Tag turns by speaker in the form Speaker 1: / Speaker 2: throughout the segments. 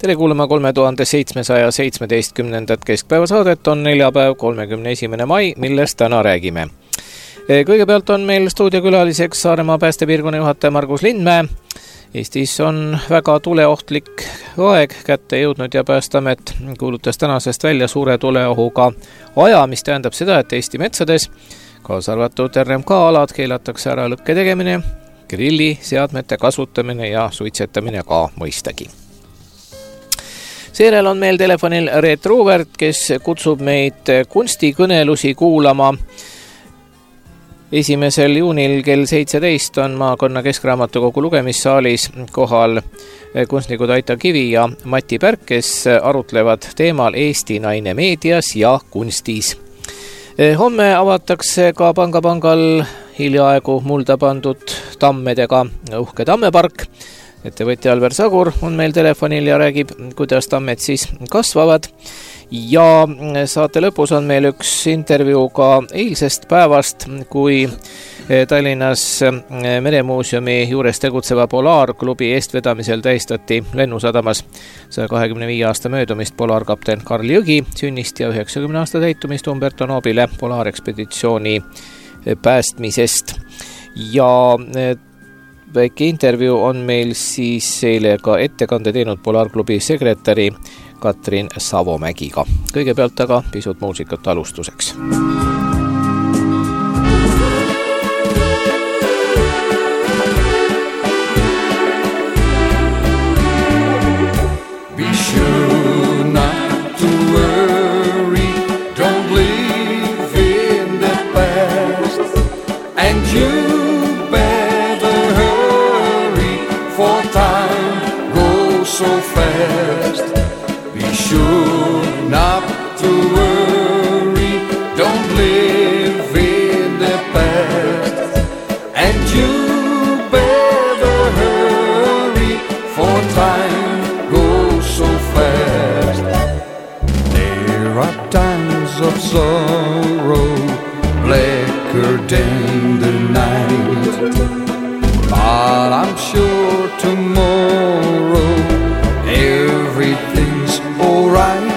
Speaker 1: Tere kuulama 3717. keskpäevasaadet on neljapäev 31. mai, millest täna räägime. Kõigepealt on meil stuudiokülaliseks Saaremaa päästepiirkonna juhataja Margus Lindmäe. Eestis on väga tuleohtlik aeg kätte jõudnud ja Päästeamet kuulutas tänasest välja suure tuleohuga aja, mis tähendab seda, et Eesti metsades, kaasa arvatud RMK alad, keelatakse ära lõkke tegemine, grilliseadmete kasutamine ja suitsetamine ka mõistagi. Seejärel on meil telefonil Reet Ruuvert, kes kutsub meid kunstikõnelusi kuulama. 1. juunil kell 17 on maakonna Keskraamatukogu lugemissaalis kohal kunstnikud Aita Kivi ja Mati Pärk, kes arutlevad teemal Eesti naine meedias ja kunstis. Homme avatakse ka pangal hiljaaegu mulda pandud tammedega uhke tammepark. Ettevõtja Alver Sagur on meil telefonil ja räägib, kuidas tammed siis kasvavad. Ja saate lõpus on meil üks intervjuu ka eilsest päevast, kui Tallinnas Meremuuseumi juures tegutseva Polaarklubi eestvedamisel tähistati Lennusadamas 125 aasta möödumist polaarkapten Karl Jõgi sünnist ja 90 aasta täitumist Umberto Nobile polaarekspeditsiooni päästmisest. Ja väike intervjuu on meil siis eile ka ettekande teinud Polaarklubi sekretäri Katrin Savomägiga. Kõigepealt aga pisut muusikat alustuseks.
Speaker 2: Be sure not to worry, don't live in the past, and you better hurry, for time goes so fast. Be sure not to worry, don't live in the past, and you better hurry, for time goes so fast. There are times of sorrow, blacker than the night, but I'm sure tomorrow everything's alright.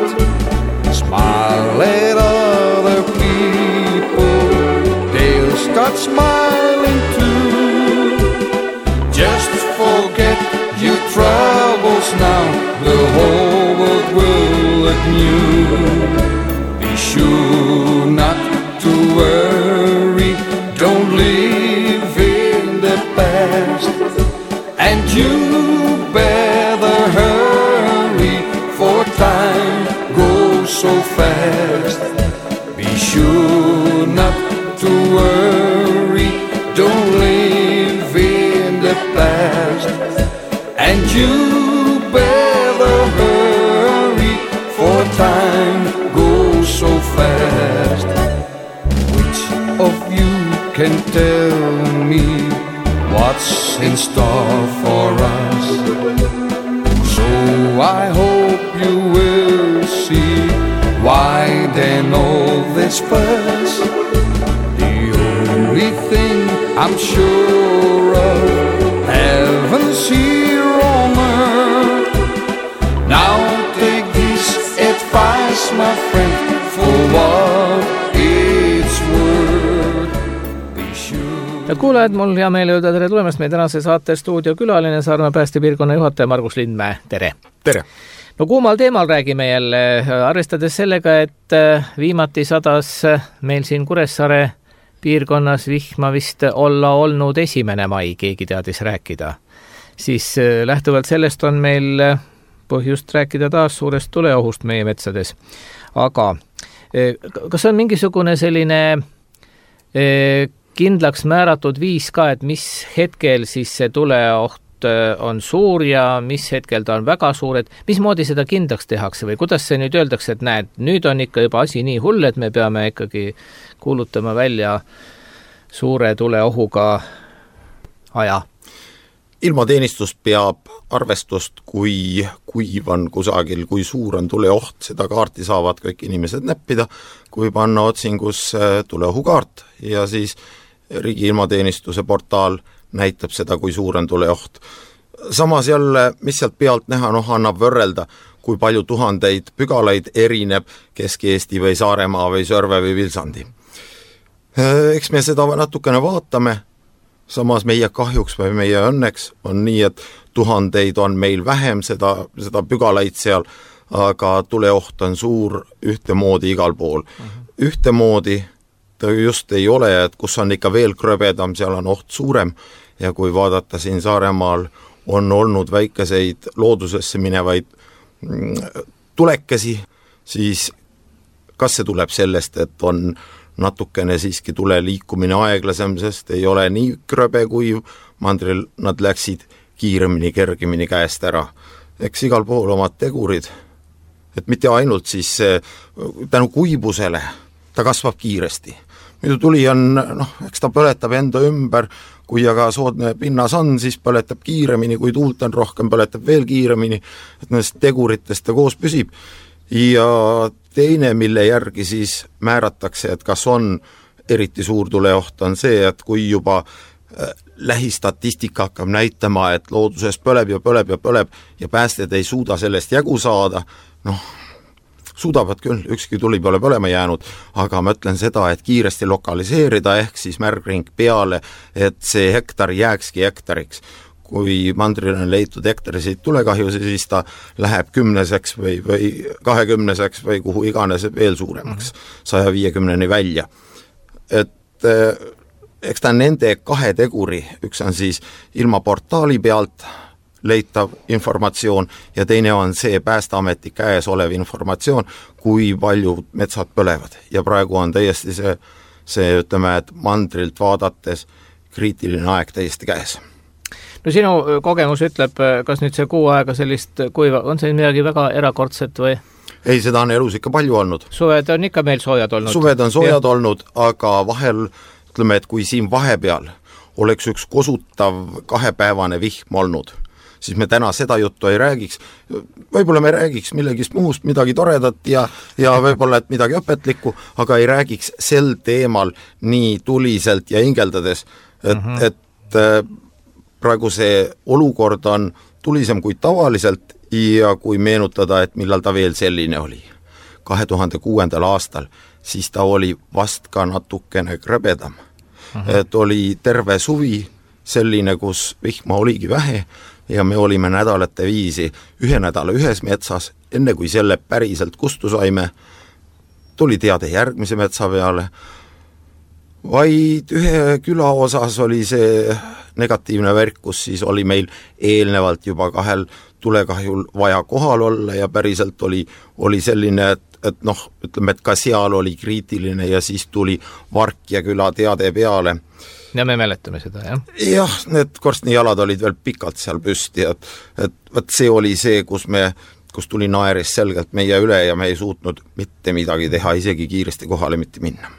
Speaker 2: Smile at other people, they'll start smiling too. Just forget your troubles now, the whole world will look new. Be sure not to worry, don't live in the past, and you better hurry, for time goes so fast. Be sure not to worry, don't live in the past, and you better hurry, for time goes so fast. Which of you can tell me what's in store for us? So I hope you will see why then all this fuss. The only thing I'm sure of, heaven's here on earth. Now take this advice, my friend, for what it's worth. Be sure.
Speaker 1: Head kuulajad, mul hea meel öelda tere tulemast meie tänase saate stuudiokülaline Saaremaa päästepiirkonna juhataja Margus Lindmäe. Tere!
Speaker 3: Tere!
Speaker 1: No kuumal teemal räägime jälle, arvestades sellega, et viimati sadas meil siin Kuressaare piirkonnas vihma vist olla olnud 1. mai, keegi teadis rääkida. Siis lähtuvalt sellest on meil põhjust rääkida taas suurest tuleohust meie metsades. Aga kas on mingisugune selline kindlaks määratud viis ka, et mis hetkel siis see tuleoht on suur ja mis hetkel ta on väga suur, et mismoodi seda kindlaks tehakse või kuidas see nüüd öeldakse, et näed, nüüd on ikka juba asi nii hull, et me peame ikkagi kuulutama välja suure tuleohuga aja?
Speaker 3: Ilmateenistus peab arvestust, kui kuiv on kusagil, kui suur on tuleoht, seda kaarti saavad kõik inimesed näppida, kui panna otsingus tuleohukaart ja siis Riigi ilmateenistuse portaal näitab seda, kui suur on tuleoht. samas jälle, mis sealt pealt näha, annab võrrelda, kui palju tuhandeid pügalaid erineb Kesk-Eesti või Saaremaa või Sõrve või Vilsandi. Eks me seda natukene vaatame, samas meie kahjuks või meie õnneks on nii, et tuhandeid on meil vähem seda pügalaid seal, aga tuleoht on suur ühtemoodi igal pool. Ühtemoodi ta just ei ole, et kus on ikka veel kröbedam, seal on oht suurem ja kui vaadata siin Saaremaal on olnud väikeseid loodusesse minevaid tulekesi, siis kas see tuleb sellest, et on natukene siiski tule liikumine aeglasem, sest ei ole nii kröbe kui mandril, nad läksid kiiremini, kergemini käest ära. Eks igal pool omad tegurid, et mitte ainult siis tänu kuibusele, ta kasvab kiiresti. Muidu tuli on, eks ta põletab enda ümber, kui aga soodne pinnas on, siis põletab kiiremini, kui tuult on rohkem, põletab veel kiiremini, et nendest teguritest ta koos püsib. Ja teine, mille järgi siis määratakse, et kas on eriti suur tuleoht, on see, et kui juba lähistatistika hakkab näitama, et looduses põleb ja päästed ei suuda sellest jagu saada, suudavad küll, ükski tuli pole põlema jäänud, aga ma ütlen seda, et kiiresti lokaliseerida ehk siis märgring peale, et see hektar jääkski hektariks. Kui mandril on leitud hektariseid tulekahju, siis ta läheb 10-seks või 20-seks või kuhu iganes veel suuremaks, 150-ni välja. Et eks ta nende kahe teguri, üks on siis ilmaportaali pealt leitav informatsioon ja teine on see Päästeameti käes olev informatsioon, kui palju metsad põlevad. Ja praegu on täiesti see ütleme, et mandrilt vaadates kriitiline aeg täiesti käes.
Speaker 1: No sinu kogemus ütleb, kas nüüd see kuu aega sellist kuiva, on see midagi väga erakordset või?
Speaker 3: Ei, seda on elus ikka palju olnud.
Speaker 1: Suved on ikka meil soojad olnud.
Speaker 3: Suved on soojad olnud, aga vahel, ütleme, et kui siin vahepeal oleks üks kosutav 2-päevane vihm olnud, siis me täna seda juttu ei räägiks. Võib-olla me räägiks millegist muust, midagi toredat ja võib-olla et midagi õpetlikku, aga ei räägiks sel teemal nii tuliselt ja hingeldades, et praegu see olukord on tulisem kui tavaliselt ja kui meenutada, et millal ta veel selline oli. 2006. aastal, siis ta oli vast ka natukene krõbedam. Et oli terve suvi selline, kus vihma oligi vähe ja me olime nädalate viisi ühe nädala ühes metsas, enne kui selle päriselt kustu saime, tuli teade järgmise metsa peale. Vaid ühe küla osas oli see negatiivne värk, kus siis oli meil eelnevalt juba 2 tulekahjul vaja kohal olla ja päriselt oli selline, et ütleme, et ka seal oli kriitiline ja siis tuli Varkja küla teade peale.
Speaker 1: Ja me mäletame seda, jah?
Speaker 3: Jah, need korstnijalad olid veel pikalt seal püsti, et see oli see, kus tuli naeris selgelt meie üle ja me ei suutnud mitte midagi teha, isegi kiiresti kohale mitte minna.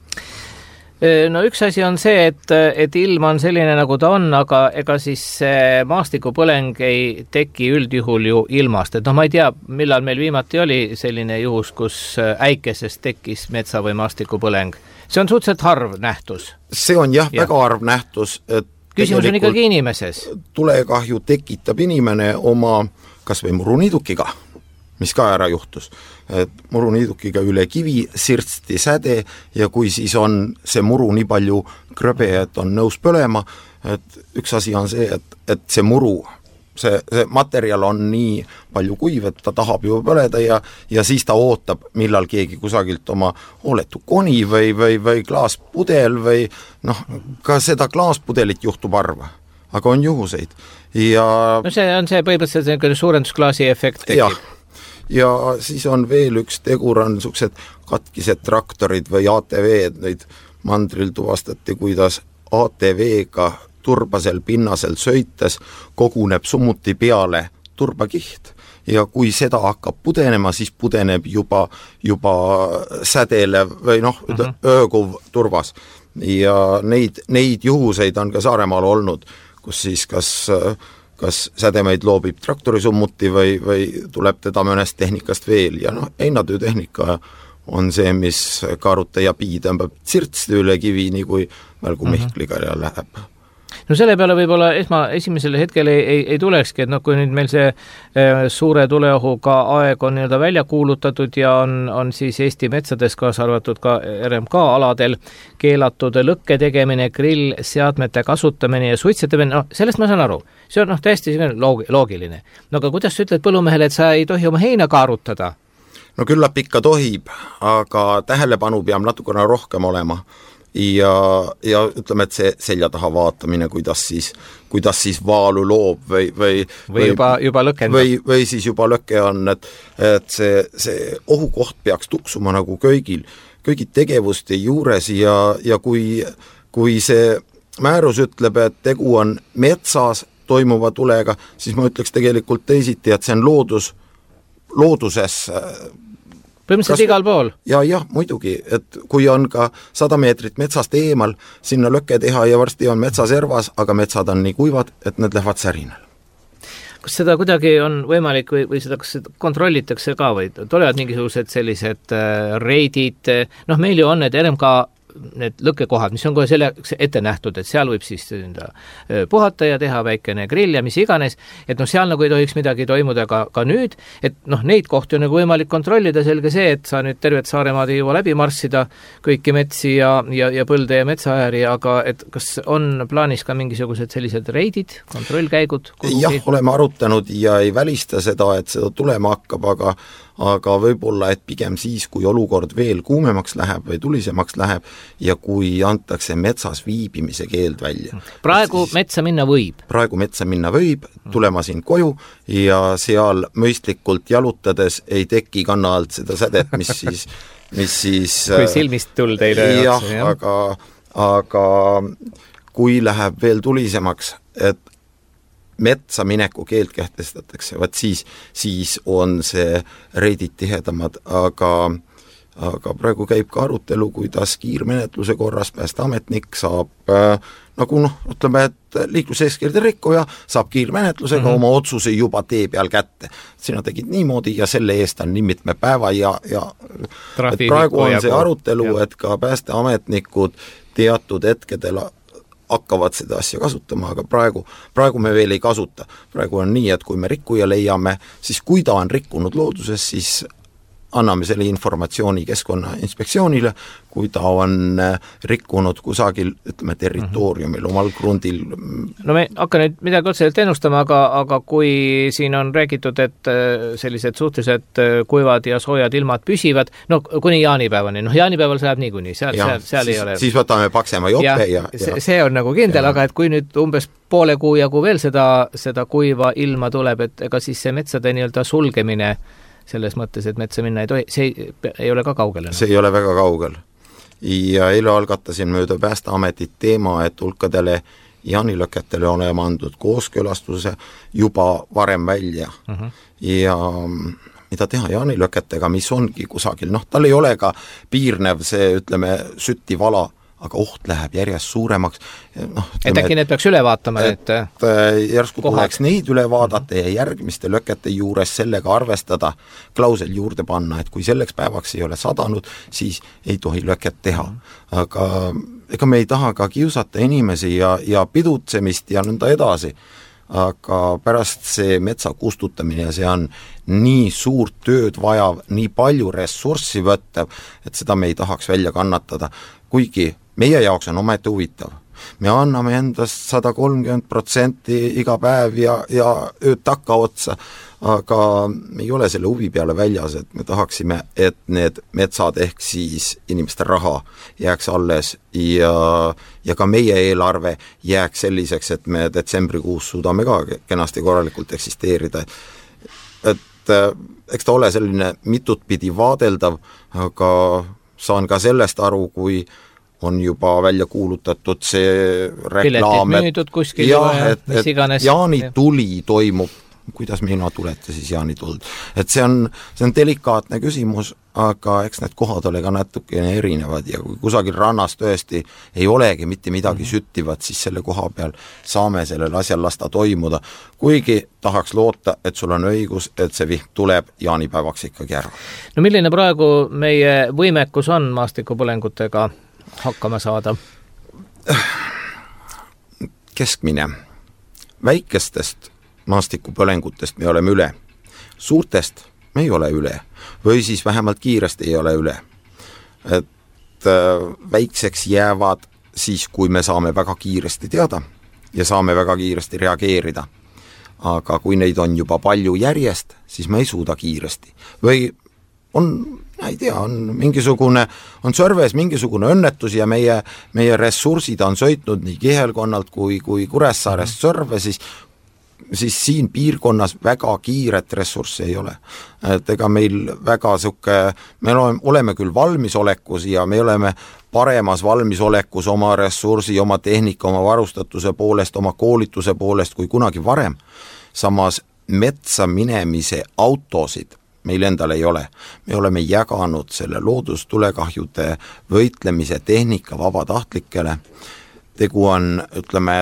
Speaker 1: No üks asi on see, et ilm on selline, nagu ta on, aga ega siis maastikupõleng ei teki üldjuhul ju ilmast. Et ma ei tea, millal meil viimati oli selline juhus, kus äikesest tekkis metsa- või maastikupõleng. See on suhteliselt harv nähtus.
Speaker 3: See on jah, väga harv nähtus.
Speaker 1: Küsimus on ikkagi inimeses.
Speaker 3: Tulekahju tekitab inimene oma kas või muruniidukiga, mis ka ära juhtus. Et muruniidukiga üle kivi sirtsti säde ja kui siis on see muru nii palju krõbe, et on nõus põlema, et üks asi on see, et see muru, see materjal on nii palju kuiv, et ta tahab ju põleda ja siis ta ootab, millal keegi kusagilt oma hooletu koni või klaaspudel või ka seda klaaspudelit juhtub harva, aga on juhuseid. No see on see põhimõtteliselt suurendusklaasi efekt tekib. Ja siis on veel üks tegur, on niisugused katkised traktorid või ATV-d, neid mandril tuvastati, kuidas ATV-ga turbasel pinnasel sõites koguneb summuti peale turbakiht ja kui seda hakkab pudenema, siis pudeneb juba sädele või öökuv turvas ja neid juhuseid on ka Saaremaal olnud, kus siis kas sädemeid loobib traktorisummuti või tuleb teda mõnest tehnikast veel ja heinatöötehnika on see, mis kaarute ja pii tõmbab sirtsti üle kivi, nii kui välgu Mihkliga ja läheb.
Speaker 1: No selle peale võib-olla esimesel hetkel ei tulekski, et kui nüüd meil see suure tuleohuga aeg on nii-öelda välja kuulutatud ja on siis Eesti metsades, kaasa arvatud ka RMK aladel, keelatud lõkke tegemine, grillseadmete kasutamine ja suitsetamine, sellest ma saan aru. See on täiesti loogiline. No aga kuidas sa ütled põllumehele, et sa ei tohi oma heina kaarutada?
Speaker 3: No küllap ikka tohib, aga tähelepanu peab natukene rohkem olema. Ja ütleme, et see selja taha vaatamine, kuidas siis vaalu loob või
Speaker 1: juba lõkendab.
Speaker 3: Või siis juba lõke on, et see ohukoht peaks tuksuma nagu kõigi tegevuste juures ja kui see määrus ütleb, et tegu on metsas toimuva tulega, siis ma ütleks tegelikult teisiti, et see on looduses
Speaker 1: põhimõtteliselt igal pool.
Speaker 3: Jah, muidugi, et kui on ka 100 meetrit metsast eemal, sinna lõkke teha ja varsti on metsaservas, aga metsad on nii kuivad, et need lähevad särinal.
Speaker 1: Kas seda kuidagi on võimalik või seda kas seda kontrollitakse ka või tulevad mingisugused sellised reidid, meil ju on need RMK need lõkkekohad, mis on kohe selleks ette nähtud, et seal võib siis puhata ja teha väikene grill ja mis iganes, et seal nagu ei tohiks midagi toimuda ka nüüd, et neid kohti on nagu võimalik kontrollida, selge see, et sa nüüd tervet Saaremaad ei jõua läbi marssida, kõiki metsi ja põlde ja metsaääri, aga et kas on plaanis ka mingisugused sellised reidid, kontrollkäigud?
Speaker 3: Jah, oleme arutanud ja ei välista seda, et seda tulema hakkab, aga võib-olla, et pigem siis, kui olukord veel kuumemaks läheb või tulisemaks läheb ja kui antakse metsas viibimise keeld välja.
Speaker 1: Praegu metsa minna võib?
Speaker 3: Praegu metsa minna võib, tulema siin koju ja seal mõistlikult jalutades ei teki kanna alt seda sädet, mis siis
Speaker 1: kui silmist tuld ei löö.
Speaker 3: Jah, aga kui läheb veel tulisemaks, et metsa mineku keeld kehtestatakse, siis on see reidid tihedamad, aga praegu käib ka arutelu, kuidas kiirmenetluse korras päästeametnik saab ütleme, et liikluseeskirjade rikkuja saab kiirmenetlusega oma otsuse juba tee peal kätte. Sina tegid niimoodi ja selle eest on nii mitme päeva ja praegu on see arutelu, et ka päästeametnikud teatud hetkedel hakkavad seda asja kasutama, aga praegu me veel ei kasuta. Praegu on nii, et kui me rikkuja leiame, siis kui ta on rikkunud looduses, siis anname selle informatsiooni Keskkonnainspektsioonile, kui ta on rikkunud kusagil, ütleme, territooriumil, omal grundil.
Speaker 1: No me hakka nüüd midagi otseselt ennustama, aga kui siin on räägitud, et sellised suhteliselt kuivad ja soojad ilmad püsivad, kuni jaanipäevani, jaanipäeval see läheb niikuinii, seal ei ole.
Speaker 3: Siis võtame paksema jope ja
Speaker 1: see on nagu kindel, aga et kui nüüd umbes poole kuu jagu veel seda kuiva ilma tuleb, et ega siis see metsade nii-öelda sulgemine selles mõttes, et metsa minna ei tohi, see ei ole ka kaugel.
Speaker 3: See ei ole väga kaugel. Ja eile algatasin mööda Päästeametit teema, et hulkadele jaanilõketele oleme andnud kooskõlastuse juba varem välja. Ja mida teha jaanilõketega, mis ongi kusagil, tal ei ole ka piirnev see, ütleme, süttivala, aga oht läheb järjest suuremaks.
Speaker 1: Et äkki need peaks üle vaatama?
Speaker 3: Et järsku tuleks neid üle vaadata ja järgmiste lõkete juures sellega arvestada, klausel juurde panna, et kui selleks päevaks ei ole sadanud, siis ei tohi lõket teha. Aga ega me ei taha ka kiusata inimesi ja pidutsemist ja nõnda edasi. Aga pärast see metsa kustutamine, see on nii suurt tööd vajav, nii palju ressurssi võttav, et seda me ei tahaks välja kannatada. Kuigi meie jaoks on ometi huvitav. Me anname endast 130% iga päev ja ööd takka otsa, aga me ei ole selle huvi peale väljas, et me tahaksime, et need metsad ehk siis inimeste raha jääks alles ja ka meie eelarve jääks selliseks, et me detsembrikuus suudame ka kenasti korralikult eksisteerida. Et eks ta ole selline mitutpidi vaadeldav, aga saan ka sellest aru, kui on juba välja kuulutatud see reklaam, et jaanituli toimub. Kuidas mina tulete siis jaanituld? Et see on delikaatne küsimus, aga eks need kohad ole ka natukene erinevad ja kui kusagil rannas tõesti ei olegi mitte midagi süttivat, siis selle koha peal saame sellel asjal lasta toimuda. Kuigi tahaks loota, et sul on õigus, et see vihm tuleb jaanipäevaks ikkagi ära.
Speaker 1: No milline praegu meie võimekus on maastikupõlengutega hakkama saada?
Speaker 3: keskmine. Väikestest maastikupõlengutest me oleme üle. Suurtest me ei ole üle. Või siis vähemalt kiiresti ei ole üle. Et väikseks jäävad siis, kui me saame väga kiiresti teada ja saame väga kiiresti reageerida. Aga kui neid on juba palju järjest, siis me ei suuda kiiresti. Või on, ei tea, on Sõrves mingisugune õnnetus ja meie ressursid on sõitnud nii Kihelkonnalt kui Kuressaarest Sõrve, siis siin piirkonnas väga kiiret ressurssi ei ole. Et ega meil väga me oleme küll valmisolekus ja me oleme paremas valmisolekus oma ressursi, oma tehnika, oma varustatuse poolest, oma koolituse poolest kui kunagi varem. Samas metsa minemise autosid meil endal ei ole. Me oleme jaganud selle loodustulekahjude võitlemise tehnika vabatahtlikele. Tegu on, ütleme,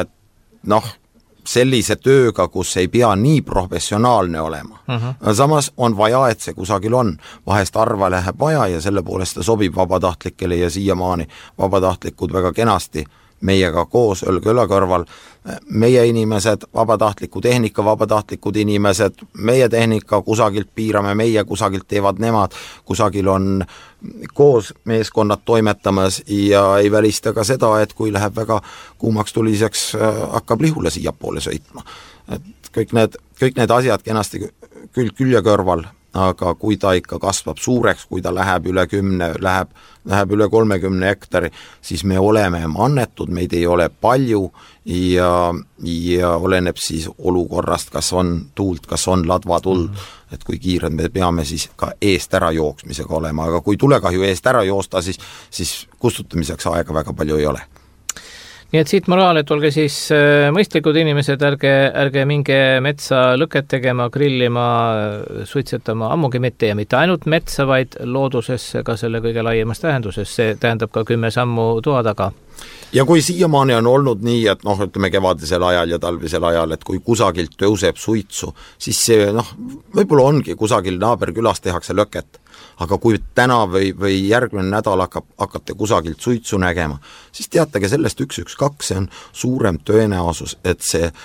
Speaker 3: sellise tööga, kus ei pea nii professionaalne olema. Samas on vaja, et see kusagil on. Vahest arva läheb vaja ja selle poolest ta sobib vabatahtlikele ja siiamaani vabatahtlikud väga kenasti meiega koos õlg-õla kõrval. Meie inimesed, vabatahtliku tehnika, vabatahtlikud inimesed, meie tehnika kusagilt piirame, meie kusagilt teevad nemad, kusagil on koos meeskonnad toimetamas ja ei välista ka seda, et kui läheb väga kuumaks tuliseks, hakkab lihule siia poole sõitma. Et kõik need asjad kenasti külje kõrval, aga kui ta ikka kasvab suureks, kui ta läheb üle 10, läheb üle 30 hektari, siis me oleme mannetud, meid ei ole palju ja oleneb siis olukorrast, kas on tuult, kas on ladvatuld, et kui kiired me peame siis ka eest ära jooksmisega olema, aga kui tulekahju eest ära joosta, siis kustutamiseks aega väga palju ei ole.
Speaker 1: Nii et siit moraal, et olge siis mõistlikud inimesed, ärge minge metsa lõket tegema, grillima, suitsetama, ammugi mitte ja mitte ainult metsa, vaid loodusesse ka selle kõige laiemas tähenduses. See tähendab ka 10 sammu toa taga.
Speaker 3: Ja kui siiamaani on olnud nii, et ütleme kevadisel ajal ja talvisel ajal, et kui kusagilt tõuseb suitsu, siis see võib-olla ongi kusagil naaberkülas tehakse lõket. Aga kui täna või järgmine nädal hakkate kusagilt suitsu nägema, siis teatage sellest 112, see on suurem tõenäosus, et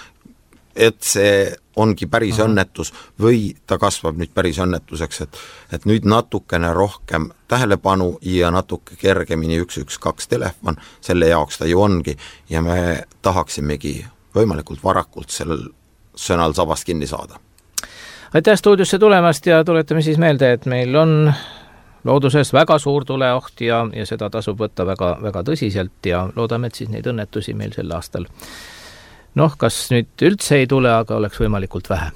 Speaker 3: see ongi päris õnnetus või ta kasvab nüüd päris õnnetuseks, et nüüd natukene rohkem tähelepanu ja natuke kergemini 112 telefon, selle jaoks ta ju ongi ja me tahaksimegi võimalikult varakult sellel sõnal sabast kinni saada.
Speaker 1: Aitäh stuudiosse tulemast ja tuletame siis meelde, et meil on looduses väga suur tuleoht ja seda tasub võtta väga, väga tõsiselt ja loodame, et siis neid õnnetusi meil sel aastal kas nüüd üldse ei tule, aga oleks võimalikult vähe.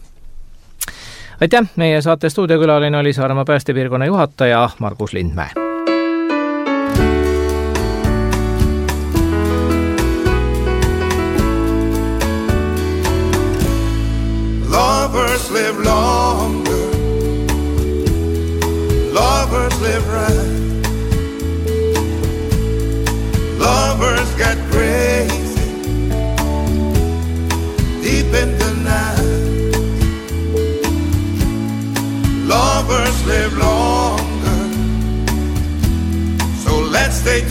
Speaker 1: Aitäh, meie saate stuudiokülaline oli Saaremaa päästepiirkonna juhataja Margus Lindmäe.
Speaker 2: Lovers live longer, lovers live right, lovers get crazy deep in the night, lovers live longer, so let's stay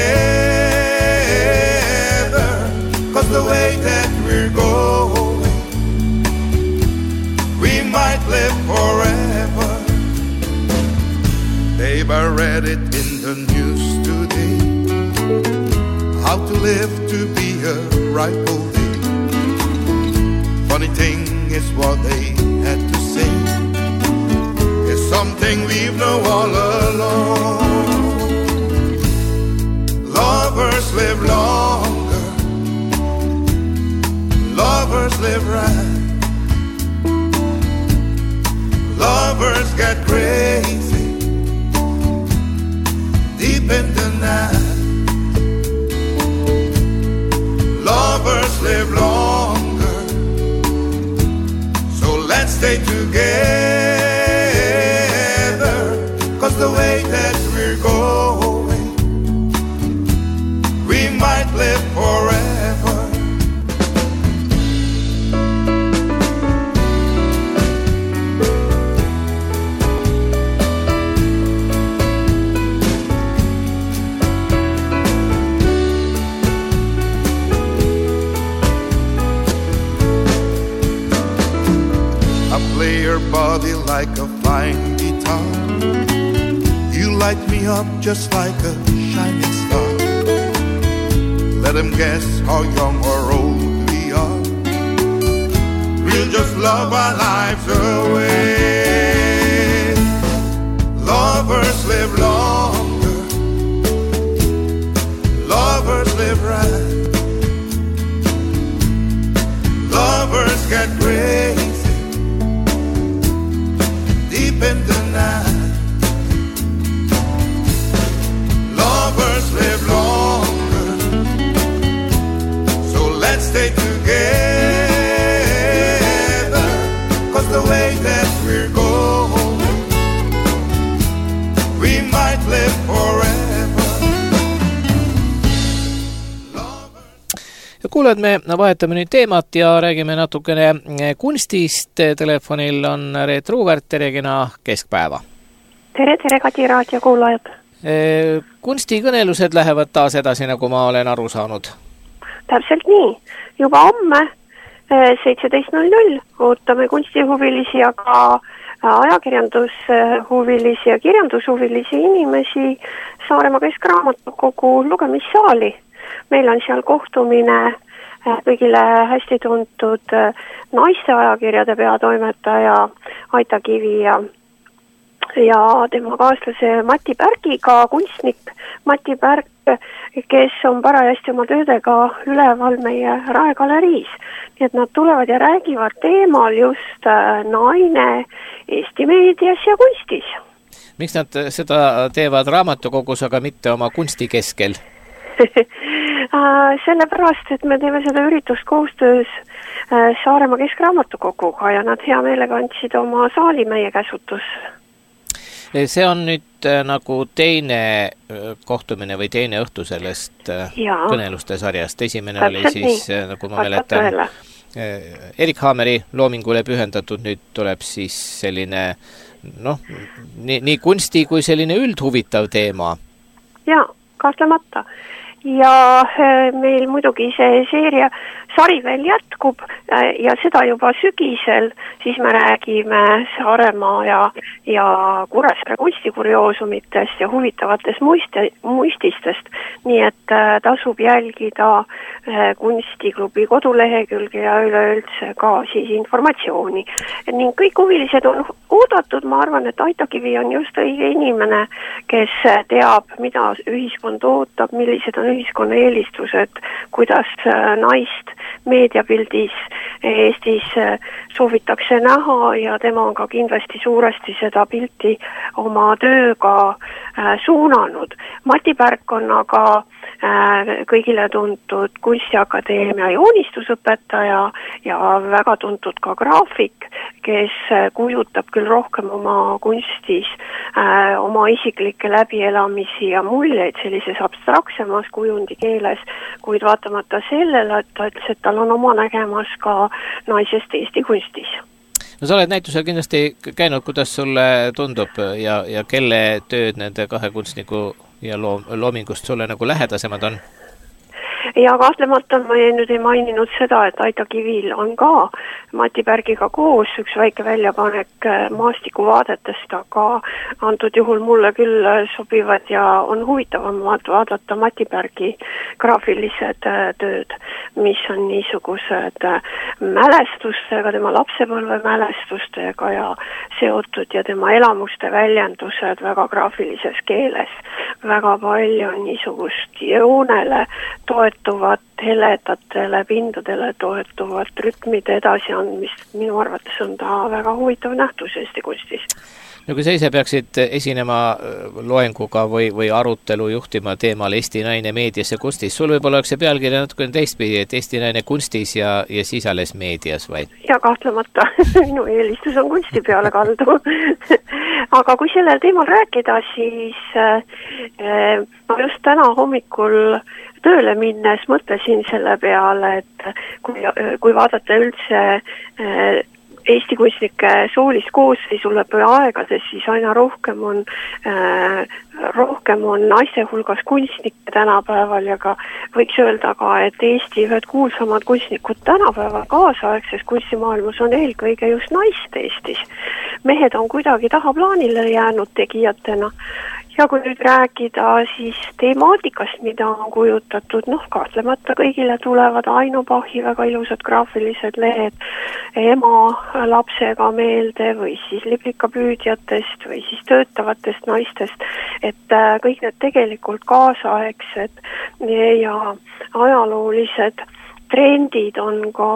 Speaker 2: together, 'cause the way that we're going might live forever. Babe, I read it in the news today, how to live to be a ripe old age. Funny thing is what they had to say, it's something we've known all along. Lovers live longer, lovers live right, lovers get crazy deep in the night, lovers live longer, so let's stay together, 'cause the way that we're going we might live forever. body like a fine guitar. You light me up just like a shining star. Let them guess how young or old we are. We'll just love our lives away. Lovers live longer. Lovers live right. Lovers get crazy deep in the night. Lovers live longer, so let's stay together. 'Cause the way that we're going, we might live forever.
Speaker 1: Kuuled, me vahetame nüüd teemat ja räägime natukene kunstist. Telefonil on Reet Ruuvert, tere kena keskpäeva.
Speaker 4: Tere Kadi raadio kuulajad.
Speaker 1: Kunstikõnelused lähevad taas edasi, nagu ma olen aru saanud.
Speaker 4: Täpselt nii. Juba homme 17.00 ootame kunstihuvilisi, aga ajakirjandushuvilisi ja kirjandushuvilisi inimesi Saaremaa Keskraamatukogu lugemissaali. Meil on seal kohtumine kõigile hästi tuntud naiste ajakirjade peatoimetaja Aita Kivi ja tema kaaslase Mati Pärgiga, kunstnik Mati Pärg, kes on parajasti oma töödega üleval meie Raegaleriis. Nii et nad tulevad ja räägivad teemal just naine Eesti meedias ja kunstis.
Speaker 1: Miks nad seda teevad raamatukogus, aga mitte oma kunstikeskel?
Speaker 4: Sellepärast, et me teeme seda üritust koostöös Saaremaa Keskraamatukoguga ja nad hea meelega andsid oma saali meie käsutus.
Speaker 1: See on nüüd nagu teine kohtumine või teine õhtu sellest kõneluste sarjast. Esimene oli siis, nagu ma mäletan, Erik Haameri loomingule pühendatud, nüüd tuleb siis selline nii kunsti kui selline üldhuvitav teema.
Speaker 4: Jaa, kahtlemata. Ja meil muidugi see sari veel jätkub ja seda juba sügisel, siis me räägime Saaremaa ja Kuressaare kunstikurjoosumitest ja huvitavatest muististest, nii et tasub jälgida kunstiklubi kodulehekülge ja üleüldse ka siis informatsiooni. Ning kõik huvilised on oodatud, ma arvan, et Aita Kivi on just õige inimene, kes teab, mida ühiskond ootab, millised on ühiskonna eelistused, kuidas naist meediapildis Eestis soovitakse näha ja tema on ka kindlasti suuresti seda pilti oma tööga suunanud. Mati Pärg on aga kõigile tuntud Kunstiakadeemia joonistusõpetaja ja väga tuntud ka graafik, kes kujutab küll rohkem oma kunstis oma isiklikke läbielamisi ja muljeid sellises abstraktsemas kujundikeeles, kuid vaatamata sellele, et ta ütles, et tal on oma nägemas ka naisest Eesti kunstis.
Speaker 1: No sa oled näitusel kindlasti käinud, kuidas sulle tundub ja kelle tööd nende kahe kunstniku ja loomingust sulle nagu lähedasemad on?
Speaker 4: Ja kahtlemata ma nüüd ei maininud seda, et Aita Kivil on ka Mati Pärgiga koos üks väike väljapanek maastikuvaadetest, aga antud juhul mulle küll sobivad ja on huvitavamad vaadata Mati Pärgi graafilised tööd, mis on niisugused mälestustega, tema lapsepõlve mälestustega ja seotud ja tema elamuste väljendused väga graafilises keeles. Väga palju on niisugust joonele toetuvat, heledatele pindadele toetuvat rütmide edasiandmist. Minu arvates on ta väga huvitav nähtus Eesti kunstis.
Speaker 1: No kui sa ise peaksid esinema loenguga või arutelu juhtima teemal Eesti naine meedias ja kunstis, sul võib-olla oleks see pealkirja natuke teistpidi, et Eesti naine kunstis ja siis alles meedias või?
Speaker 4: Ja kahtlemata, minu eelistus on kunsti peale kaldu. Aga kui sellel teemal rääkida, siis ma just täna hommikul tööle minnes mõtlesin selle peale, et kui vaadata üldse Eesti kunstnike soolist koosseisu läbi aegades, siis aina rohkem on naiste hulgas kunstnikke tänapäeval ja ka võiks öelda ka, et Eesti ühed kuulsamad kunstnikud tänapäeval kaasaegses kunstimaailmas on eelkõige just naist Eestis. Mehed on kuidagi tahaplaanile jäänud tegijatena. Ja kui nüüd rääkida siis temaatikast, mida on kujutatud, kahtlemata kõigile tulevad Aino Pahi väga ilusad graafilised lehed ema lapsega meelde või siis liblikapüüdjatest või siis töötavatest naistest, et kõik need tegelikult kaasaegsed ja ajaloolised trendid on ka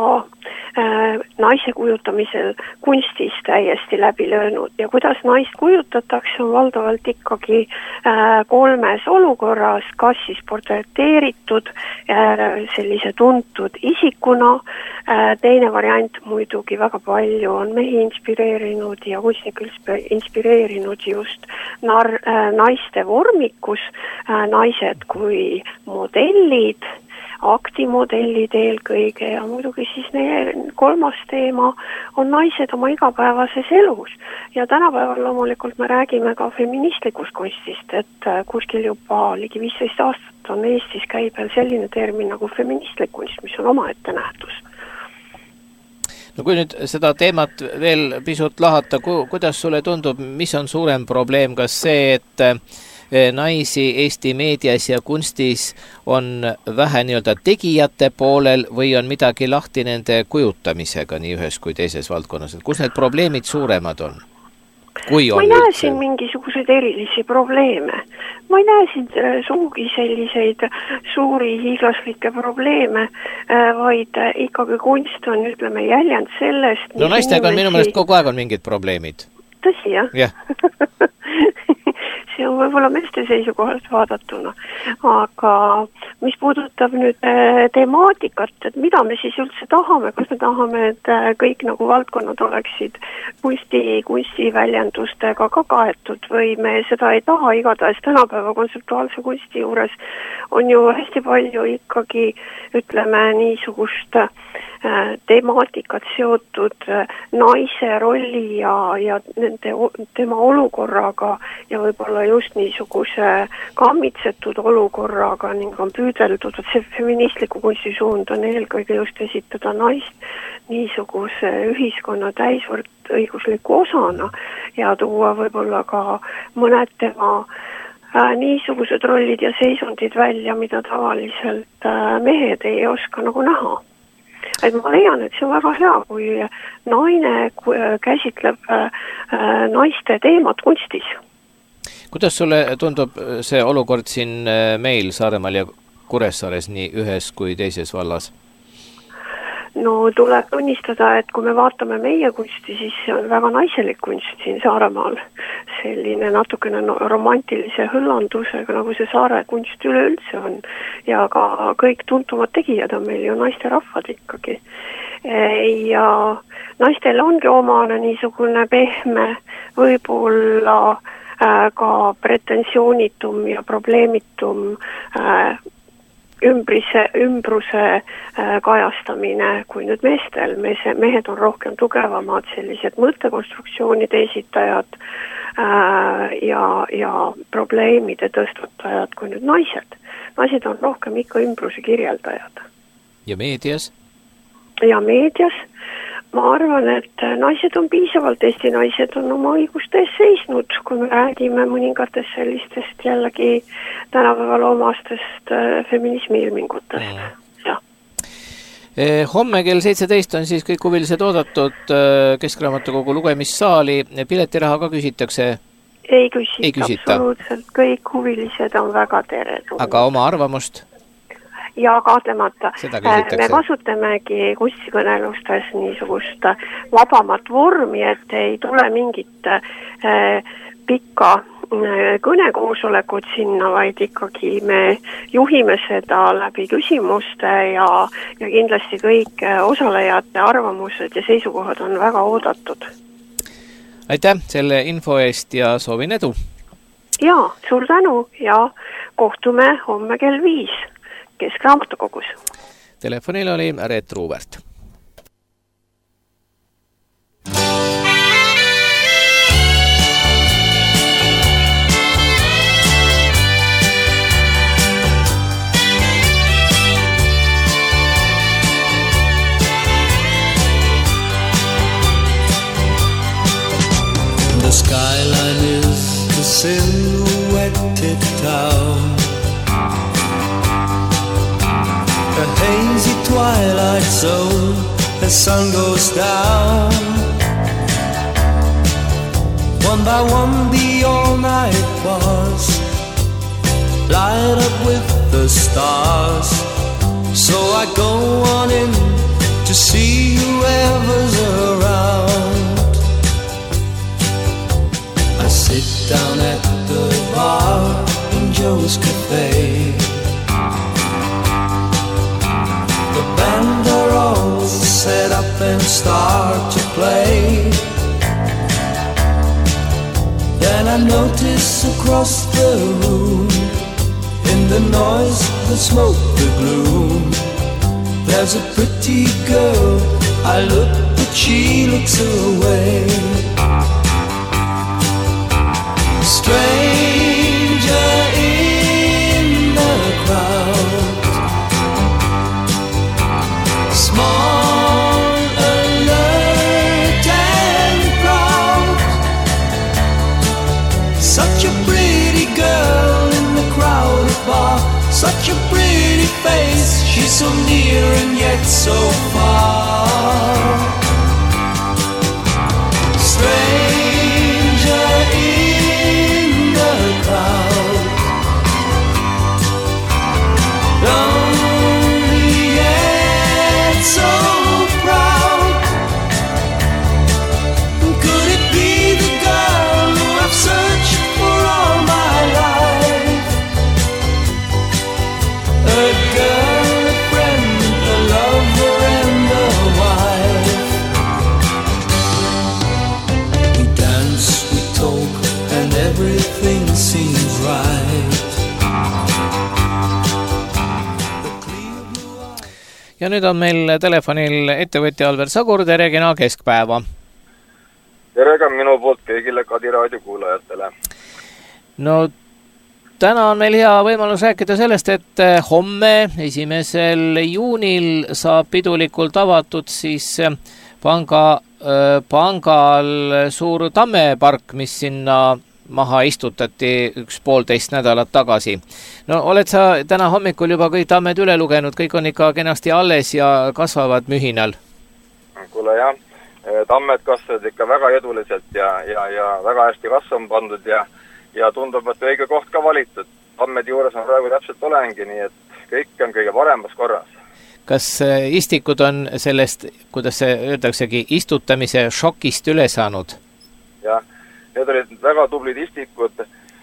Speaker 4: naise kujutamisel kunstis täiesti läbi löönud ja kuidas naist kujutatakse on valdavalt ikkagi kolmes olukorras, kas siis portreteeritud sellise tuntud isikuna, teine variant muidugi väga palju on mehi inspireerinud ja kunstnikud inspireerinud just naiste vormikus, naised kui modellid, aktimodellid eelkõige ja muidugi siis kolmas teema on naised oma igapäevases elus. Ja tänapäeval loomulikult me räägime ka feministlikust kunstist, et kuskil juba ligi 15 aastat on Eestis käibel selline termin nagu feministlik kunst, mis on omaette nähtus.
Speaker 1: No kui nüüd seda teemat veel pisut lahata, kuidas sulle tundub, mis on suurem probleem, kas see, et naisi Eesti meedias ja kunstis on vähe nii-öelda tegijate poolel või on midagi lahti nende kujutamisega nii ühes kui teises valdkonnas? Kus need probleemid suuremad on? Ma
Speaker 4: ei näe siin mingisuguseid erilisi probleeme. Ma ei näe siin suugi selliseid suuri hiiglaslikke probleeme, vaid ikkagi kunst on, ütleme, jäljend sellest...
Speaker 1: No naistega on minu meelest kogu aeg on mingid probleemid.
Speaker 4: Tõsi, jah?
Speaker 1: Jah.
Speaker 4: See on võib-olla meeste seisukohast vaadatuna, aga mis puudutab nüüd temaatikat, et mida me siis üldse tahame, kas me tahame, et kõik nagu valdkonnad oleksid kunstiväljendustega ka kaetud või me seda ei taha, igatahes tänapäeva kontseptuaalse kunsti juures on ju hästi palju ikkagi, ütleme, niisugust temaatikat seotud naise rolli ja tema olukorraga ja võib-olla just niisuguse kammitsetud olukorraga ning on püüdeldud, et see feministliku kunsti suund on eelkõige just esitada naist niisuguse ühiskonna täisvõrdõigusliku osana ja tuua võib-olla ka mõned tema niisugused rollid ja seisundid välja, mida tavaliselt mehed ei oska nagu näha. Et ma leian, et see on väga hea, kui naine käsitleb naiste teemat kunstis.
Speaker 1: Kuidas sulle tundub see olukord siin meil Saaremaal ja Kuressaares nii ühes kui teises vallas?
Speaker 4: No tuleb tunnistada, et kui me vaatame meie kunsti, siis see on väga naiselik kunst siin Saaremaal. Selline natukene romantilise hõllandusega, nagu see saare kunst üleüldse on. Ja ka kõik tuntumad tegijad on meil ju naisterahvad ikkagi. Ja naistel ongi omane niisugune pehme, võib-olla ka pretensioonitum ja probleemitum ümbruse kajastamine kui nüüd meestel. Mehed on rohkem tugevamad sellised mõttekonstruktsioonide esitajad ja probleemide tõstatajad kui nüüd naised. Naised on rohkem ikka ümbruse kirjeldajad.
Speaker 1: Ja meedias?
Speaker 4: Ja meedias ma arvan, et naised on piisavalt, Eesti naised on oma õigustes seisnud, kui me räägime mõningatest sellistest jällegi tänapäeval omastest feminismi ilmingutest. Ja.
Speaker 1: Homme kell 17 on siis kõik huvilised oodatud Keskraamatukogu lugemissaali. Piletiraha ka küsitakse?
Speaker 4: Ei küsita. Absoluutselt. Kõik huvilised on väga teretulnud.
Speaker 1: Aga oma arvamust?
Speaker 4: Ja kahtlemata. Me kasutamegi kunstikõnelustes niisugust vabamat vormi, et ei tule mingit pikka kõnekoosolekut sinna, vaid ikkagi me juhime seda läbi küsimuste ja kindlasti kõik osalejate arvamused ja seisukohad on väga oodatud.
Speaker 1: Aitäh selle info eest ja soovin edu!
Speaker 4: Ja, suur tänu ja kohtume homme kell 5. Keskraamatukogus.
Speaker 1: Telefonil oli Reet Ruuvert.
Speaker 5: haunted town. A hazy twilight zone as sun goes down. One by one the all-night bars light up with the stars. So I go on in to see whoever's around. I sit down at the bar in Joe's Cafe. The band are all set up and start to play. Then I notice across the room, in the noise, the smoke, the gloom, there's a pretty girl. I look, but she looks away. Stranger in the crowd, small, alert and proud. Such a pretty girl in the crowded bar, such a pretty face, she's so near and yet so far. Stranger in the crowd, lonely yet so proud. Could it be the girl who I've searched for all my life? A girl, a friend, a lover and a wife. We dance, we talk, and everything seems right.
Speaker 1: Ja nüüd on meil telefonil ettevõtja Alver Sagur, tere kena keskpäeva.
Speaker 6: Tere ka minu poolt kõigile Kadi raadio kuulajatele.
Speaker 1: No täna on meil hea võimalus rääkida sellest, et homme 1. juunil saab pidulikult avatud siis pangal suur tammepark, mis sinna maha istutati 1,5 nädalat tagasi. No oled sa täna hommikul juba kõik tammed üle lugenud, kõik on ikka kenasti alles ja kasvavad mühinal?
Speaker 6: Kuule jah, tammed kasvavad ikka väga eduliselt ja väga hästi kasvama pandud ja tundub, et õige koht ka valitud. Tammed juures on praegu täpselt olengi, nii et kõik on kõige paremas korras.
Speaker 1: Kas istikud on sellest, kuidas see öeldaksegi, istutamise šokist üle saanud?
Speaker 6: Jah, need olid väga tublid istikud.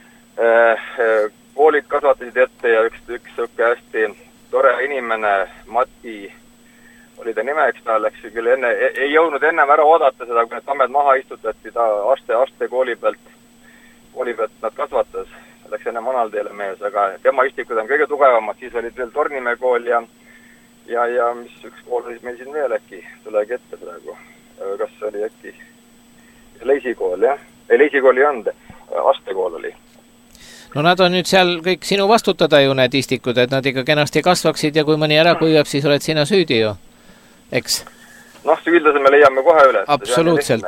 Speaker 6: Koolid kasvatasid ette ja üks hästi tore inimene, Mati, oli ta nimeks, ta läks küll enne, ei jõudnud ennem ära oodata seda, kui need tammed maha istutati, ta aste kooli pealt nad kasvatas, läks enne Manalteele mees, aga tema istikud on kõige tugevamad, siis olid veel Tornimäe kool ja mis üks kool oli meil siin veel äkki, tulegi ette praegu, kas oli äkki Leisikool, jah? Ei, Leisikool ei olnud, astekool oli.
Speaker 1: No nad on nüüd seal kõik sinu vastutada ju need istikud, et nad ikka kenasti kasvaksid ja kui mõni ära kuivab, siis oled sina süüdi ju, eks?
Speaker 6: Noh, süüldase me leiame kohe üles.
Speaker 1: Absoluutselt.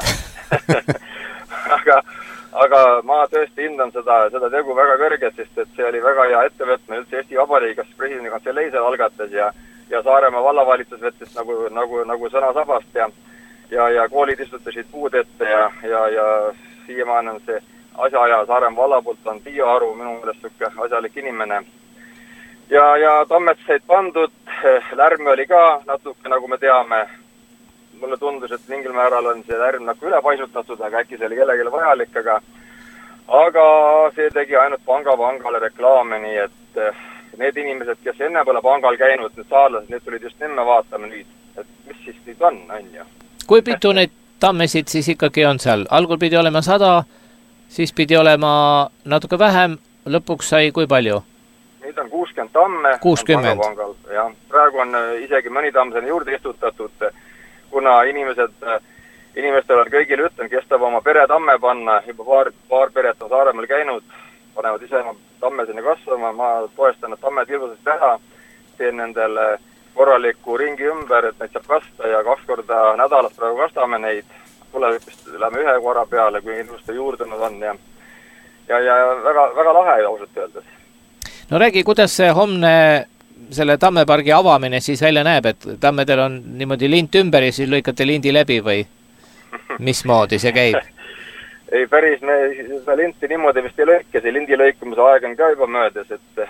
Speaker 6: aga ma tõesti hindan seda tegu väga kõrget, sest et see oli väga hea ettevõtme üldse Eesti Vabariigas, presidendi kantselei seal algatas ja Saaremaa vallavalitsus võttis nagu sõna sabast ja koolid istutasid puud ette ja siiamaani on see asjaaja Saaremaa valla poolt on Tiio Aru, minu meelest suke asjalik inimene. Ja tammed said pandud, lärm oli ka natuke, nagu me teame. Mulle tundus, et mingil määral on see lärm nagu üle paisutatud, aga äkki see oli kellelegi vajalik, aga see tegi ainult pangale reklaame, nii et need inimesed, kes enne pole pangal käinud, need saarlased, need tulid just nimme vaatama nüüd, et mis siis nüüd on ju.
Speaker 1: Kui pitu neid tammesid siis ikkagi on seal? Algul pidi olema 100, siis pidi olema natuke vähem, lõpuks sai kui palju?
Speaker 6: Nüüd on 60 tamme.
Speaker 1: 60?
Speaker 6: Pangal, jah. Praegu on isegi mõni tamm selle juurde istutatud, kuna inimestel on kõigil ütlen, kes tahab oma pere tamme panna, juba paar peret on Saaremaal käinud, panevad ise oma tamme sinna kasvama, ma toestan need tammed ilmusest teha, teen nendele korraliku ringi ümber, et neid saab kasta ja 2 korda nädalas praegu kastame neid, tulevikus läheme 1 korra peale, kui ilusti juurdunud on ja väga, väga lahe ausalt öeldes.
Speaker 1: No räägi, kuidas see homne selle tammepargi avamine siis välja näeb, et tammedel on niimoodi lint ümber ja siis lõikate lindi läbi või mismoodi see käib?
Speaker 6: Ei, päris me seda linti niimoodi vist ei lõike, see lindi lõikumise aeg on ka juba möödas, et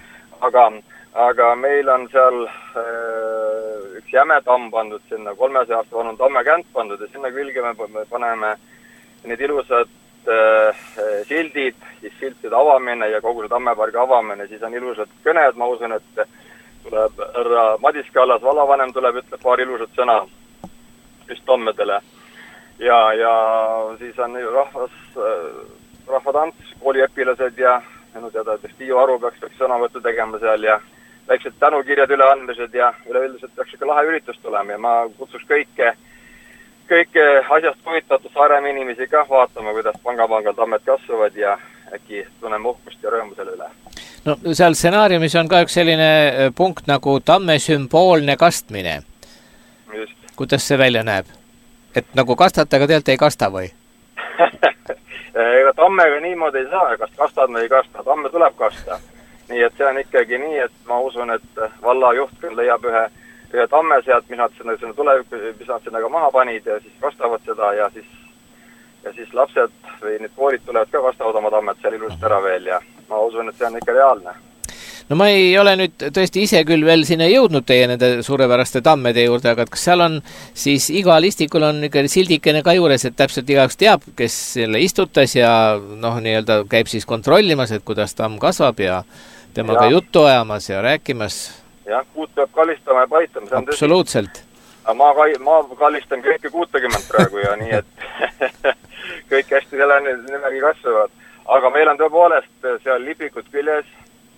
Speaker 6: aga meil on seal üks jäme tamm pandud sinna, 300 aasta vanune tammekänt pandud ja sinna külge me paneme need ilusad sildid, siis siltide avamine ja kogu see tammepargi avamine, siis on ilusad kõned, ma usun, et tuleb härra Madis Kallas, vallavanem tuleb, ütleb paar ilusat sõna just tammedele. Ja siis on rahvatants, kooliõpilased ja minu teada, et Tiiu Aru peaks sõnavõttu tegema seal ja väiksed tänukirjad üleandmised ja üleüldiselt peaks ikka lahe üritus tulema ja ma kutsuks kõike asjast huvitatud Saaremaa inimesi ka vaatama, kuidas pangapangal tammed kasvavad ja äkki tunneme uhkust ja rõõmu selle üle.
Speaker 1: No seal stsenaariumis on ka üks selline punkt nagu tamme sümboolne kastmine.
Speaker 6: Just.
Speaker 1: Kuidas see välja näeb? Et nagu kastate, aga tegelikult ei kasta või?
Speaker 6: Ega tammega niimoodi ei saa, kas kastad või ei kasta, tamme tuleb kasta. Nii et see on ikkagi nii, et ma usun, et valla juhtkond leiab ühe tamme sealt, mis nad sinna ka maha panid ja siis kastavad seda ja siis lapsed või need koolid tulevad ka kastavad oma tammed seal ilusasti ära veel ja ma usun, et see on ikka reaalne.
Speaker 1: No ma ei ole nüüd tõesti ise küll veel sinna jõudnud teie nende suurepäraste tammede juurde, aga kas seal on siis igal istikul on ikka sildikene ka juures, et täpselt igaüks teab, kes selle istutas ja nii-öelda käib siis kontrollimas, et kuidas tamm kasvab ja temaga juttu ajamas ja rääkimas.
Speaker 6: Jah, kuut peab kallistama ja paitama.
Speaker 1: Absoluutselt.
Speaker 6: Ma kallistan kõike 60 praegu ja nii, et kõik hästi selle nimegi kasvavad. Aga meil on tõepoolest seal lipikud küljes,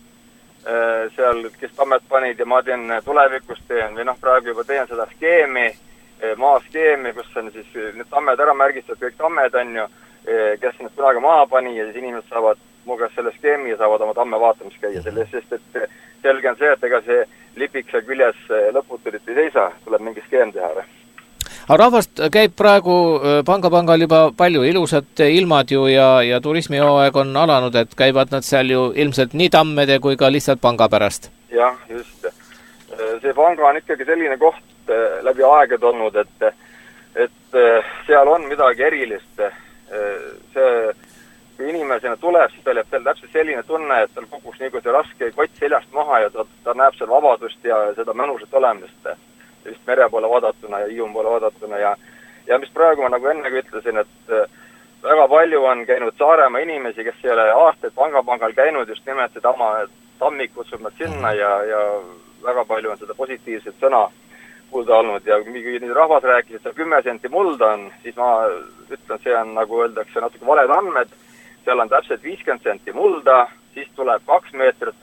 Speaker 6: seal, kes tammed panid ja ma teen tulevikus või praegu juba teen seda skeemi, maaskeemi, kus on siis need tammed ära märgistatud, kõik tammed on ju, kes need kunagi maha pani ja siis inimesed saavad mugas selle skeemi ja saavad oma tamme vaatamis käia, sest et selge on see, et ega see lipik seal küljes lõputulit ei seisa, tuleb mingi skeem teha.
Speaker 1: Aga rahvast käib praegu pangapangal juba palju, ilusad ilmad ju ja turismihooaeg on alanud, et käivad nad seal ju ilmselt nii tammede kui ka lihtsalt panga pärast.
Speaker 6: Jah, just. See panga on ikkagi selline koht läbi aeged olnud, et seal on midagi erilist. Kui inimesena tuleb, siis tal jääb täpselt selline tunne, et tal koguks nagu see raske kott seljast maha ja ta näeb seal vabadust ja seda mõnusat olemist. Just mere poole vaadatuna ja Hiium poole vaadatuna ja mis praegu ma nagu ennegi ütlesin, et väga palju on käinud Saaremaa inimesi, kes ei ole aastaid pangapangal käinud, just nimelt see tammik kutsub nad sinna ja väga palju on seda positiivset sõna kuulda olnud ja kui nüüd rahvas rääkis, et seal 10 senti mulda on, siis ma ütlen, see on nagu öeldakse natuke valed andmed, seal on täpselt 50 senti mulda, siis tuleb 2 meetrit,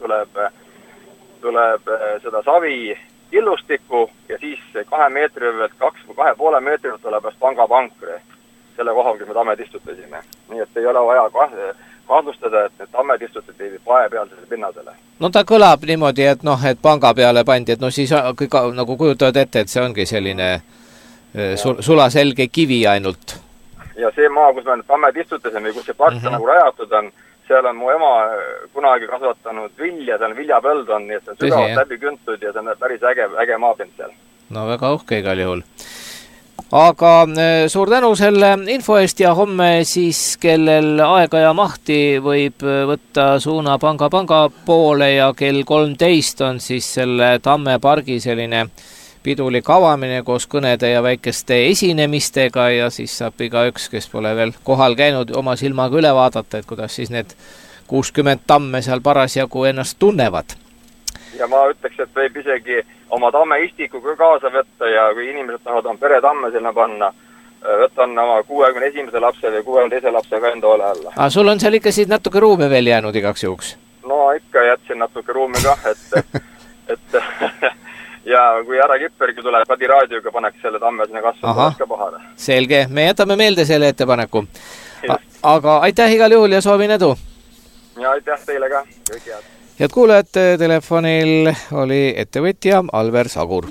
Speaker 6: tuleb seda savi killustikku ja siis 2 meetri pealt 2,5 meetri tuleb pangapankri selle kohal, kus me tammed istutasime. Nii et ei ole vaja kahtlustada, et need tammed istutati paepealsele pinnasele.
Speaker 1: No ta kõlab niimoodi, et et panga peale pandi, et siis kõik nagu kujutavad ette, et see ongi selline sulaselge kivi ainult.
Speaker 6: Ja see maa, kus me need tammed istutasime, kus see park nagu rajatud on, seal on mu ema kunagi kasvatanud vilja, seal on viljapõld on, nii et see on sügavalt läbi küntud ja see on päris äge maapind seal.
Speaker 1: No väga uhke igal juhul. Aga suur tänu selle info eest ja homme siis, kellel aega ja mahti võib võtta suuna panga poole ja kell 13 on siis selle tammepargi selline pidulik avamine koos kõnede ja väikeste esinemistega ja siis saab igaüks, kes pole veel kohal käinud, oma silmaga üle vaadata, et kuidas siis need 60 tamme seal parasjagu ennast tunnevad.
Speaker 6: Ja ma ütleks, et võib isegi oma tamme istiku ka kaasa võtta ja kui inimesed tahavad oma peretamme sinna panna, võtan oma 61. lapse või 62. lapse ka enda ole alla.
Speaker 1: Aga sul on seal ikka siis natuke ruumi veel jäänud igaks juhuks?
Speaker 6: No ikka jätsin natuke ruumi kah, et ja kui härra Kippergi tuleb Kadi raadioga, paneks selle tamme sinna kasvama ka pahale.
Speaker 1: Selge, me jätame meelde selle ettepaneku. Aga aitäh igal juhul ja soovin edu!
Speaker 6: Ja aitäh teile ka, kõik head!
Speaker 1: Head kuulajad, telefonil oli ettevõtja Alver Sagur.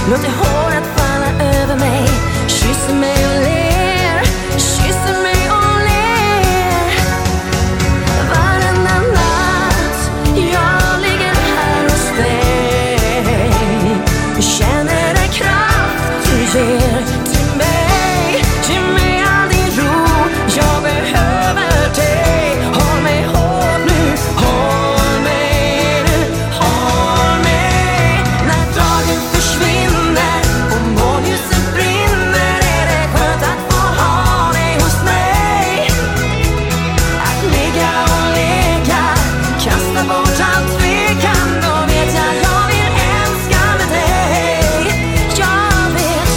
Speaker 7: låter håret falla över mig, kysser mig och ler, kysser mig och ler. Varenda natt jag ligger här hos dig, känner den kraft du ger till mig, ge mig all din ro, jag behöver dig. Håll mig hårt nu, håll mig nu, håll mig. När dagen försvinner och månljuset brinner är det skönt att få ha dig hos mig. Att ligga och leka, kasta bort allt tvekan, då vet jag vill älska med dig. Jag vet,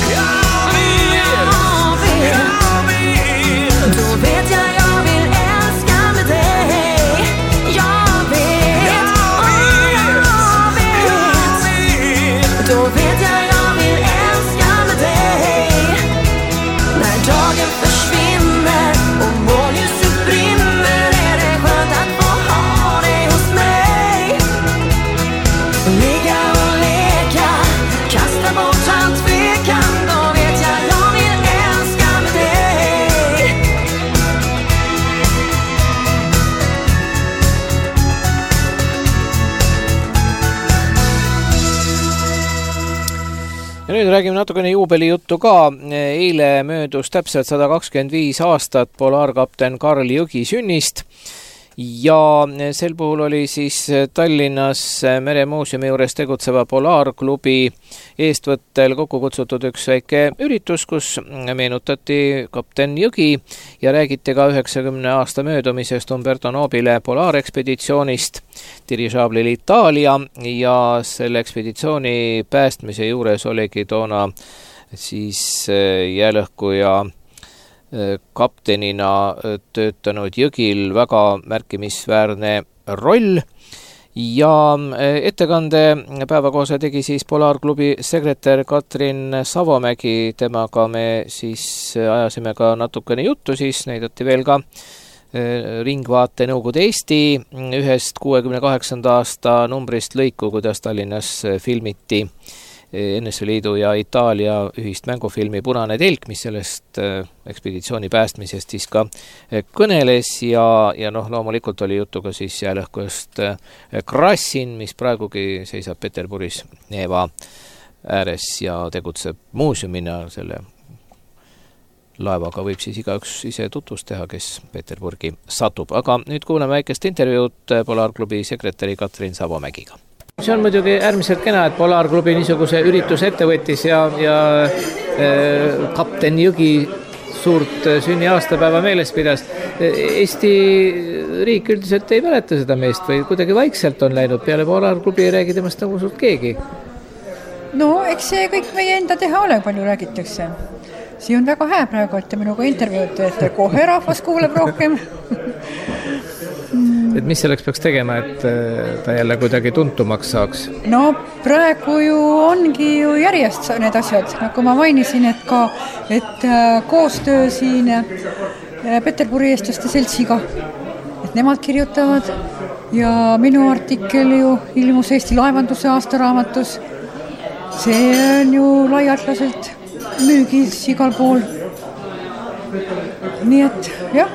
Speaker 7: då vet jag vill älska med dig. Jag vet, då vet jag vill älska med dig. När dagen försvinner och månljuset brinner är det skönt att få ha dig hos mig. Ligga och leka, kasta bort allt tvekan, då vet jag vill älska med dig.
Speaker 1: Ja nüüd räägime natukene juubelijuttu ka. Eile möödus täpselt 125 aastat polaarkapten Karl Jõgi sünnist ja sel puhul oli siis Tallinnas Meremuuseumi juures tegutseva Polaarklubi eestvõttel kokku kutsutud üks väike üritus, kus meenutati kapten Jõgi ja räägiti ka 90 aasta möödumisest Umberto Nobile polaarekspeditsioonist dirižaablil Itaalia ja selle ekspeditsiooni päästmise juures oligi toona siis jäälõhkuja kaptenina töötanud Jõgil väga märkimisväärne roll ja ettekande päevakohase tegi siis Polaarklubi sekretär Katrin Savomägi, temaga me siis ajasime ka natukene juttu, siis näidati veel ka Ringvaate Nõukogude Eesti ühest 68. aasta numbrist lõiku, kuidas Tallinnas filmiti NSV Liidu ja Itaalia ühist mängufilmi Punane telk, mis sellest ekspeditsiooni päästmisest siis ka kõneles ja loomulikult oli juttu ka siis jäälõhkujast Krassin, mis praegugi seisab Peterburis Neeva ääres ja tegutseb muuseumina. Selle laevaga võib siis igaüks ise tutvust teha, kes Peterburgi satub. Aga nüüd kuuleme väikest intervjuud Polaarklubi sekretäri Katrin Savomägiga. See on muidugi äärmiselt kena, et Polaarklubi niisuguse ürituse ettevõttis ja kapten Jõgi suurt sünni aastapäeva meeles pidas. Eesti riik üldiselt ei mäleta seda meest või kuidagi vaikselt on läinud, peale Polaarklubi ei räägi temast nagu suurt keegi.
Speaker 8: No, eks see kõik meie enda teha ole, palju räägitakse. See on väga hää praegu, et te minuga intervjuud teete, kohe rahvas kuuleb rohkem.
Speaker 1: Et mis selleks peaks tegema, et ta jälle kuidagi tuntumaks saaks?
Speaker 8: No praegu ju ongi ju järjest need asjad, nagu ma mainisin, et koostöö siin Peterburi eestlaste seltsiga, et nemad kirjutavad ja minu artikkel ju ilmus Eesti laevanduse aastaraamatus. See on ju laiatlaselt müügis igal pool. Nii et jah.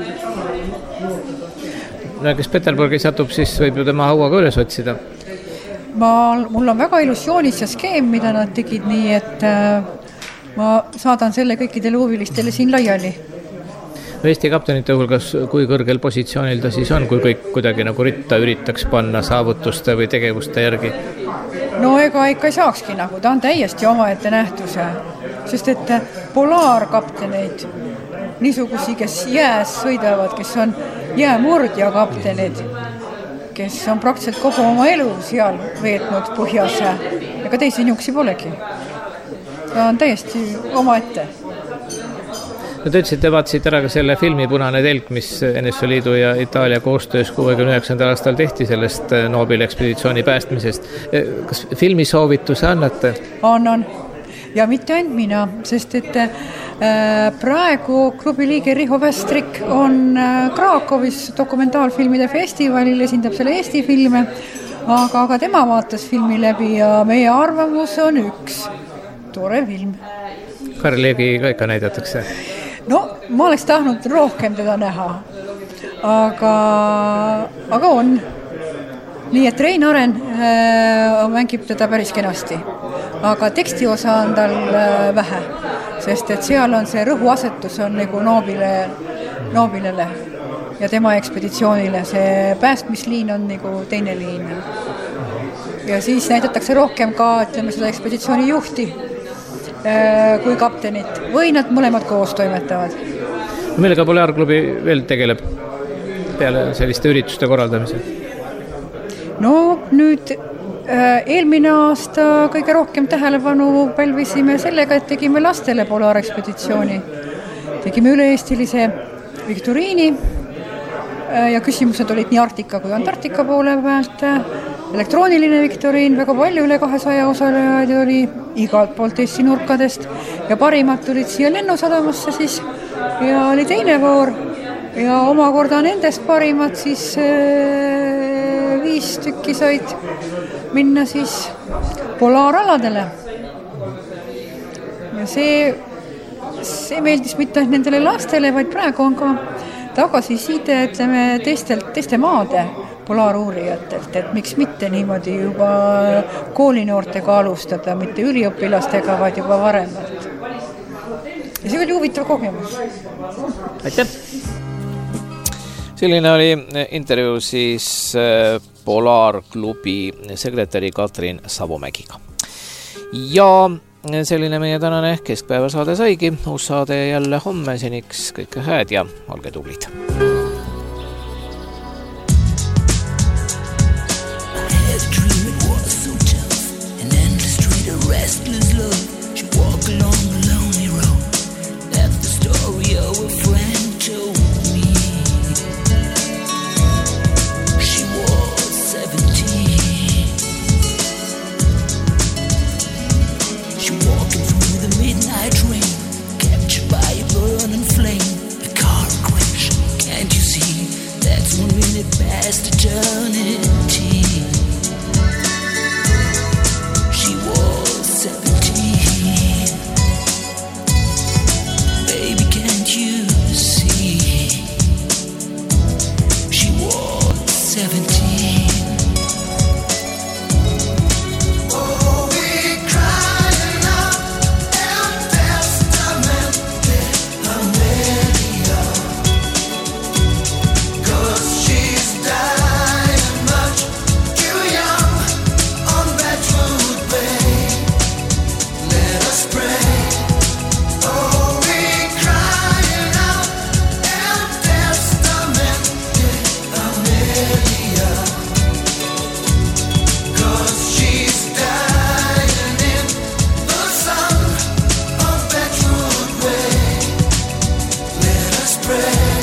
Speaker 1: No, kes Peterburgi satub, siis võib ju tema haua ka üles otsida.
Speaker 8: Mul on väga illusioonis ja skeem, mida nad tegid nii, et ma saadan selle kõikidele huvilistele siin laiali.
Speaker 1: Eesti kaptenite hulgas, kui kõrgel positsioonil ta siis on, kui kõik kuidagi nagu ritta üritaks panna saavutuste või tegevuste järgi?
Speaker 8: No ega ikka ei saakski nagu, ta on täiesti omaette nähtuse, sest et polaarkapteneid, niisugusi, kes jääs sõidavad, kes on jäämurdja kaptenid, kes on praktiliselt kogu oma elu seal veetnud põhjas ja ka teisi niuksi polegi. Ta on täiesti omaette.
Speaker 1: No te ütlesite, vaatasid ära ka selle filmi Punane telk, mis NSV Liidu ja Itaalia koostöös 69. aastal tehti sellest Nobili ekspeditsiooni päästmisest. Kas filmi soovituse annate?
Speaker 8: Annan. Ja mitte ainult mina, sest et praegu klubi liige Riho Västrik on Krakowis dokumentaalfilmide festivalil, esindab selle Eesti filme, aga tema vaatas filmi läbi ja meie arvamus on üks. tore film.
Speaker 1: Karl-Eegi ka ikka näidatakse?
Speaker 8: No, ma oleks tahtnud rohkem teda näha, aga on. Nii et Rein Aren mängib teda päris kenasti, aga teksti osa on tal vähe, sest et seal on see rõhuasetus on nagu Noobilele ja tema ekspeditsioonile. See päästmisliin on nagu teine liin. Ja siis näidatakse rohkem ka, ütleme, seda ekspeditsiooni juhti kui kaptenit või nad mõlemad koos toimetavad.
Speaker 1: Millega Polaarklubi veel tegeleb peale selliste ürituste korraldamise?
Speaker 8: No nüüd eelmine aasta kõige rohkem tähelepanu pälvisime sellega, et tegime lastele polaarekspeditsiooni. Tegime üle-eestilise viktoriini ja küsimused olid nii Arktika kui Antarktika poole pealt. Elektrooniline viktoriin, väga palju, üle 200 osalejaid oli igalt poolt Eesti nurkadest ja parimad tulid siia lennusadamasse siis ja oli teine voor ja omakorda nendest parimad siis 5 tükki said minna siis polaaraladele. Ja see meeldis mitte nendele lastele, vaid praegu on ka tagasiside, ütleme, teiste maade polaaruurijatelt, et miks mitte niimoodi juba koolinoortega alustada, mitte üliõpilastega, vaid juba varemalt. Ja see oli huvitav kogemus.
Speaker 1: Aitäh! Selline oli intervjuu siis Polaarklubi sekretäri Katrin Savomägiga. Ja selline meie tänane keskpäeva saade saigi. Uus saade jälle homme, seniks kõike hääd ja olge tublid.
Speaker 5: Restless love, she walked along the lonely road. That's the story of a friend told me. She was 17. She walking through the midnight rain, captured by a burning flame. The car crashed, can't you see? That's 1 minute past eternity. She was 17. Baby, can't you see? She was 17. Oh, we crying out El Testamento Amelia, 'cause she's dying much too young on Bedford Bay. Let us pray. Oh, we crying out El Testamento Amelia, 'cause she's dying in the sun of Bedford Way. Let us pray.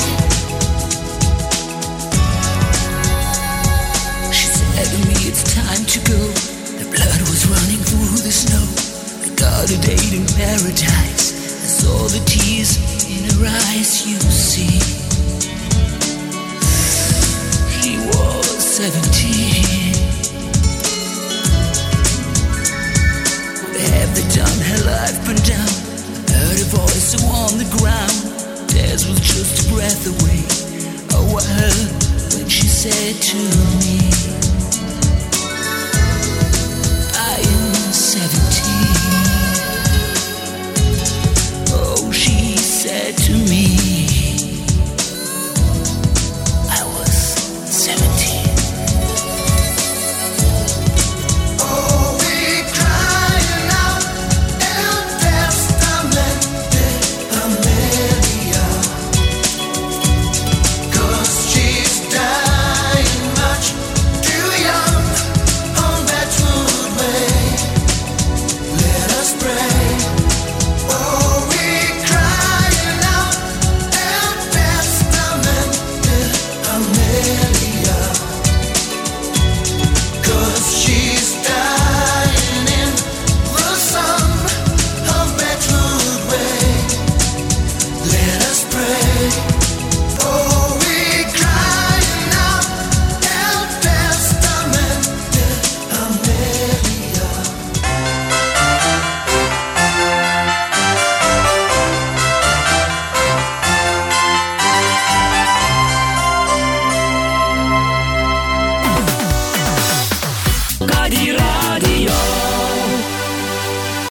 Speaker 5: She said to me, it's time to go. The blood was running through the snow. I got a date in paradise. I saw the tears in her eyes, you see. She was 17. Have they done her life been down? I heard a voice on the ground. Death was just a breath away. Oh, I heard when she said to me,